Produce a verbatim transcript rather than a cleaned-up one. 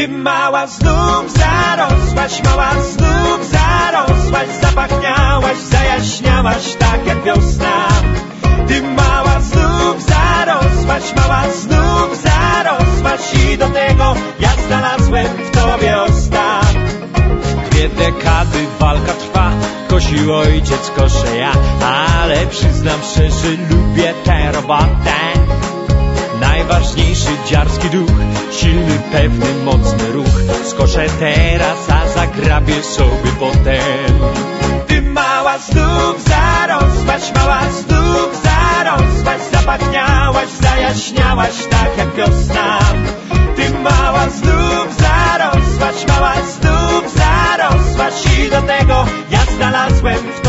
Ty mała znów zarosłaś, mała znów zarosłaś, zapachniałaś, zajaśniałaś tak jak wiosna. Ty mała znów zarosłaś, mała znów zarosłaś i do tego ja znalazłem w tobie ostan. Dwie dekady walka trwa, kosił ojciec, koszę ja, ale przyznam szczerze, lubię tę robotę. Najważniejszy dziarski duch, silny, pewny, mocny ruch. Skoszę teraz, a zagrabię sobie potem. Ty mała znów zarosłaś, mała znów zarosłaś, zapachniałaś, zajaśniałaś tak jak wiosna. Ty mała znów zarosłaś, mała znów zarosłaś i do tego ja znalazłem w